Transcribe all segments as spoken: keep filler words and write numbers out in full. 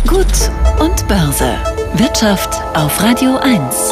Gut und Börse. Wirtschaft auf Radio eins.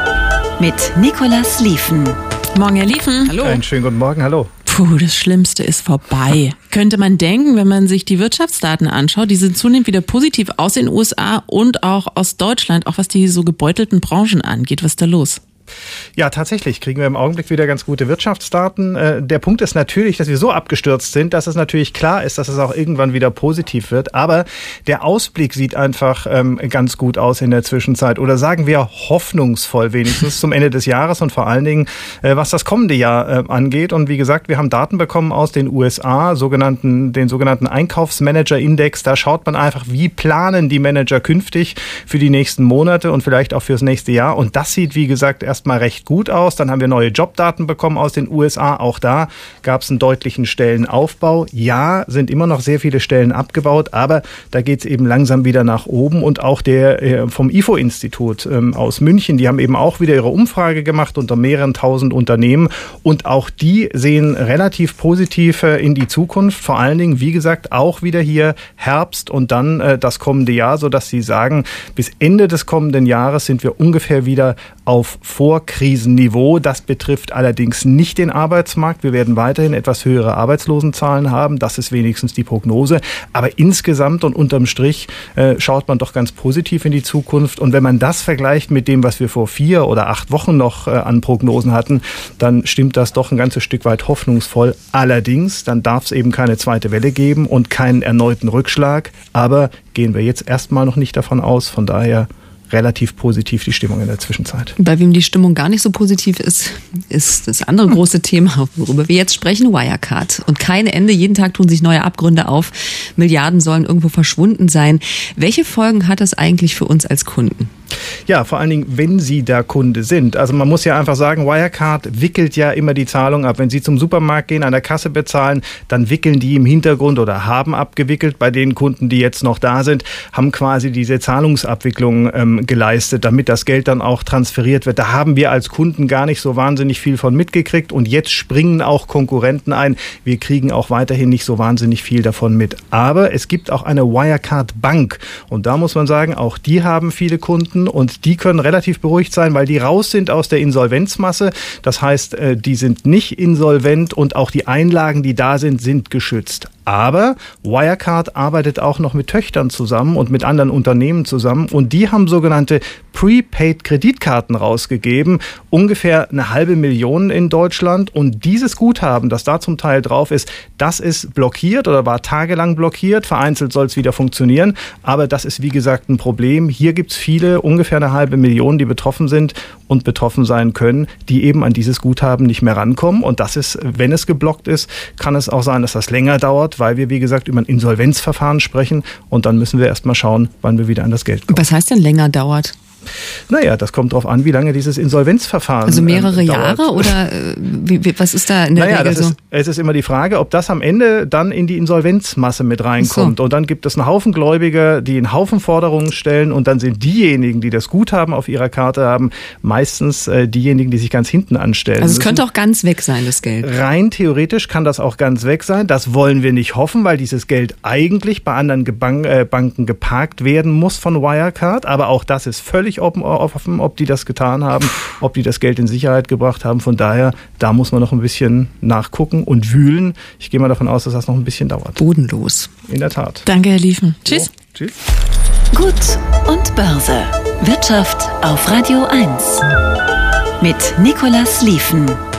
Mit Nicolas Lieven. Morgen, Herr Lieven. Hallo. Einen schönen guten Morgen, hallo. Puh, das Schlimmste ist vorbei. Könnte man denken, wenn man sich die Wirtschaftsdaten anschaut. Die sind zunehmend wieder positiv aus den U S A und auch aus Deutschland, auch was die so gebeutelten Branchen angeht. Was ist da los? Ja, tatsächlich kriegen wir im Augenblick wieder ganz gute Wirtschaftsdaten. Der Punkt ist natürlich, dass wir so abgestürzt sind, dass es natürlich klar ist, dass es auch irgendwann wieder positiv wird. Aber der Ausblick sieht einfach ähm, ganz gut aus in der Zwischenzeit. Oder sagen wir hoffnungsvoll wenigstens zum Ende des Jahres und vor allen Dingen, äh, was das kommende Jahr äh, angeht. Und wie gesagt, wir haben Daten bekommen aus den U S A, sogenannten, den sogenannten Einkaufsmanager-Index. Da schaut man einfach, wie planen die Manager künftig für die nächsten Monate und vielleicht auch fürs nächste Jahr. Und das sieht, wie gesagt, erst mal recht gut aus. Dann haben wir neue Jobdaten bekommen aus den U S A. Auch da gab es einen deutlichen Stellenaufbau. Ja, sind immer noch sehr viele Stellen abgebaut, aber da geht es eben langsam wieder nach oben. Und auch der äh, vom I F O-Institut ähm, aus München, die haben eben auch wieder ihre Umfrage gemacht unter mehreren tausend Unternehmen. Und auch die sehen relativ positiv äh, in die Zukunft. Vor allen Dingen, wie gesagt, auch wieder hier Herbst und dann äh, das kommende Jahr, sodass sie sagen, bis Ende des kommenden Jahres sind wir ungefähr wieder auf Vorkrisenniveau. Das betrifft allerdings nicht den Arbeitsmarkt. Wir werden weiterhin etwas höhere Arbeitslosenzahlen haben. Das ist wenigstens die Prognose. Aber insgesamt und unterm Strich äh, schaut man doch ganz positiv in die Zukunft. Und wenn man das vergleicht mit dem, was wir vor vier oder acht Wochen noch äh, an Prognosen hatten, dann stimmt das doch ein ganzes Stück weit hoffnungsvoll. Allerdings, dann darf es eben keine zweite Welle geben und keinen erneuten Rückschlag. Aber gehen wir jetzt erstmal noch nicht davon aus. Von daher relativ positiv die Stimmung in der Zwischenzeit. Bei wem die Stimmung gar nicht so positiv ist, ist das andere große Thema, worüber wir jetzt sprechen, Wirecard. Und kein Ende, jeden Tag tun sich neue Abgründe auf. Milliarden sollen irgendwo verschwunden sein. Welche Folgen hat das eigentlich für uns als Kunden? Ja, vor allen Dingen, wenn Sie der Kunde sind. Also man muss ja einfach sagen, Wirecard wickelt ja immer die Zahlung ab. Wenn Sie zum Supermarkt gehen, an der Kasse bezahlen, dann wickeln die im Hintergrund oder haben abgewickelt. Bei den Kunden, die jetzt noch da sind, haben quasi diese Zahlungsabwicklung ähm, geleistet, damit das Geld dann auch transferiert wird. Da haben wir als Kunden gar nicht so wahnsinnig viel von mitgekriegt. Und jetzt springen auch Konkurrenten ein. Wir kriegen auch weiterhin nicht so wahnsinnig viel davon mit. Aber es gibt auch eine Wirecard Bank. Und da muss man sagen, auch die haben viele Kunden. Und die können relativ beruhigt sein, weil die raus sind aus der Insolvenzmasse. Das heißt, die sind nicht insolvent und auch die Einlagen, die da sind, sind geschützt. Aber Wirecard arbeitet auch noch mit Töchtern zusammen und mit anderen Unternehmen zusammen. Und die haben sogenannte Prepaid-Kreditkarten rausgegeben. Ungefähr eine halbe Million in Deutschland. Und dieses Guthaben, das da zum Teil drauf ist, das ist blockiert oder war tagelang blockiert. Vereinzelt soll es wieder funktionieren. Aber das ist, wie gesagt, ein Problem. Hier gibt es viele, ungefähr eine halbe Million, die betroffen sind und betroffen sein können, die eben an dieses Guthaben nicht mehr rankommen. Und das ist, wenn es geblockt ist, kann es auch sein, dass das länger dauert, weil wir, wie gesagt, über ein Insolvenzverfahren sprechen. Und dann müssen wir erst mal schauen, wann wir wieder an das Geld kommen. Was heißt denn länger dauert? Naja, das kommt darauf an, wie lange dieses Insolvenzverfahren Also mehrere ähm, Jahre oder äh, wie, wie, was ist da in der naja, Regel das so? Ist, es ist immer die Frage, ob das am Ende dann in die Insolvenzmasse mit reinkommt. So. Und dann gibt es einen Haufen Gläubiger, die einen Haufen Forderungen stellen und dann sind diejenigen, die das Guthaben auf ihrer Karte haben, meistens äh, diejenigen, die sich ganz hinten anstellen Also es müssen. könnte auch ganz weg sein, das Geld. Rein theoretisch kann das auch ganz weg sein. Das wollen wir nicht hoffen, weil dieses Geld eigentlich bei anderen Gebank, äh, Banken geparkt werden muss von Wirecard. Aber auch das ist völlig offen, offen ob die das getan haben, ob die das Geld in Sicherheit gebracht haben. Von daher, da muss man noch ein bisschen nachgucken und wühlen. Ich gehe mal davon aus, dass das noch ein bisschen dauert. Bodenlos. In der Tat. Danke, Herr Lieven. Tschüss. So, tschüss. Gut und Börse. Wirtschaft auf Radio eins. Mit Nicolas Lieven.